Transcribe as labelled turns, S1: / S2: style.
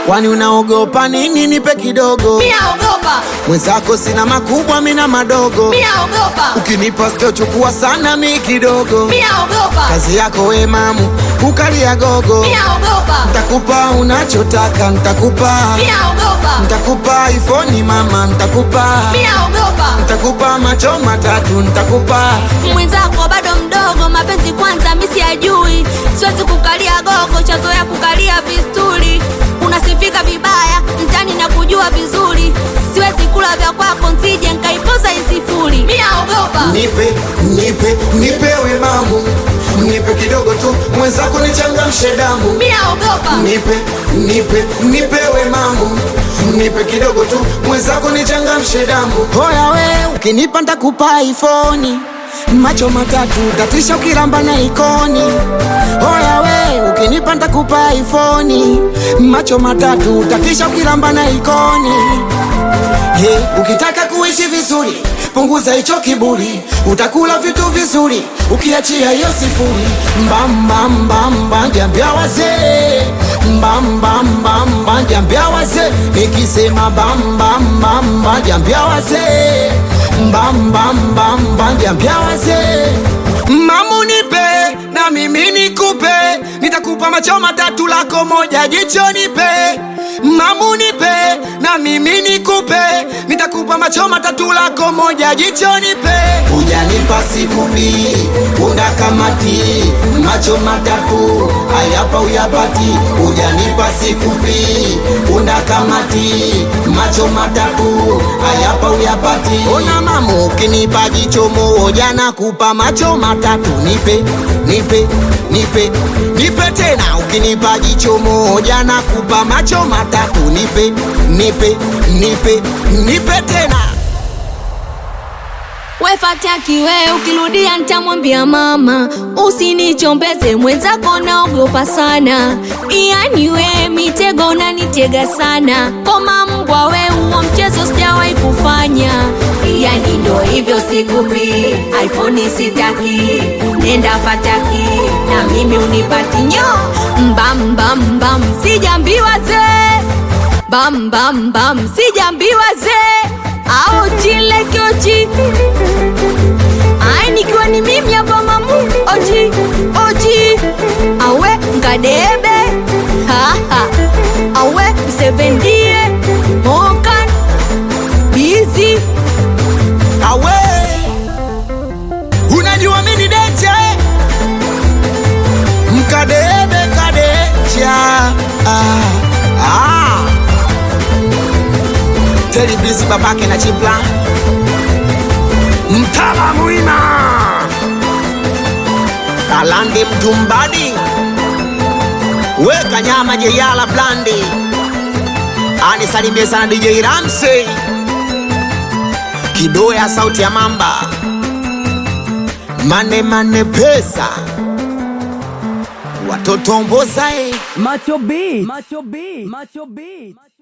S1: Kwani unaogopa nini? Nipe kidogo.
S2: Mimi naogopa.
S1: Mwenzako sina makubwa, mimi na madogo.
S2: Mimi naogopa.
S1: Ukinipa sitochukua sana, mimi kidogo.
S2: Mimi naogopa.
S1: Kazi yako we mamu, ukalia gogo.
S2: Mimi naogopa.
S1: Nitakupa unachotaka, nitakupa.
S2: Mimi naogopa.
S1: Nitakupa iPhone mama, nitakupa.
S2: Mimi naogopa.
S1: Nitakupa macho matatu, nitakupa.
S2: Mwenzako bado mdogo, mapenzi kwanza mimi siyajui. Siwezi kukalia gogo, chazo ya kukalia vistuli. Unasifika vibaya, mtani na kujua vizuri. Siwezi kula vya kwako, nsije nkaipoza isifuri. Mimi naogopa.
S1: Nipe we mamu. Nipe kidogo tu, mwenzako nichangamshe damu.
S2: Mimi naogopa.
S1: Nipe we mamu. Nipe kidogo tu, mwenzako nichangamshe damu. Hoya we, ukinipa nitakupa iPhone macho matatu, tatisha ukiramba na ikoni. Hoya we, ukinipa nitakupa iPhone macho matatu, tatisha ukiramba na ikoni. Hey, ukitaka kuishi vizuri punguza hicho kiburi, utakula vitu vizuri ukiachia hiyo sifuri. Mbamba jambia wazee, mbamba jambia wazee, nikisema mbamba jambia wazee, mbamba jambia wazee. Mamu nipe na mimi nikupe, nitakupa macho matatu lako moja jicho nipe. Mamu nipe na mimi nikupe, nitakupa macho matatu lako moja jicho nipe. Ujanipa sikupi, unakamati macho matatu, hayapa uyapati. Ujanipa sikupi, unakamati macho matatu, hayapa uyapati. Ona mamu, ukinipa jicho moja nakupa macho matatu, nipe tena. Ukinipa jicho moja nakupa macho matatu, nipe tena.
S2: We fataki we, ukirudia nitamwambia mama. Usinichombeze mwenzako naogopa sana. Yani we mitego unanitega sana. Koma mbwa we, uo mchezo sijawahi kufanya. Yani ndo hivyo sikupi, iPhone sitaki. Nenda fataki, na mimi unipati nyo. Mbam, sijambiwa ze. Bam, sijambiwa ze. Ao chile kiochi. Ai nikiwa ni mimi hapa mamu. Oji awe nkadebe. Awe msevendie. Mokan busy.
S1: Awe unajua mini decha mkadebe kadecha. Teddy busy babake na chipla mtala muina Alande mtumbadi weka nyama jeyala blandi. Anisalimie sana DJ Ramsey Kidoya sauti ya mamba. Mane pesa watoto mbozae
S3: Macho B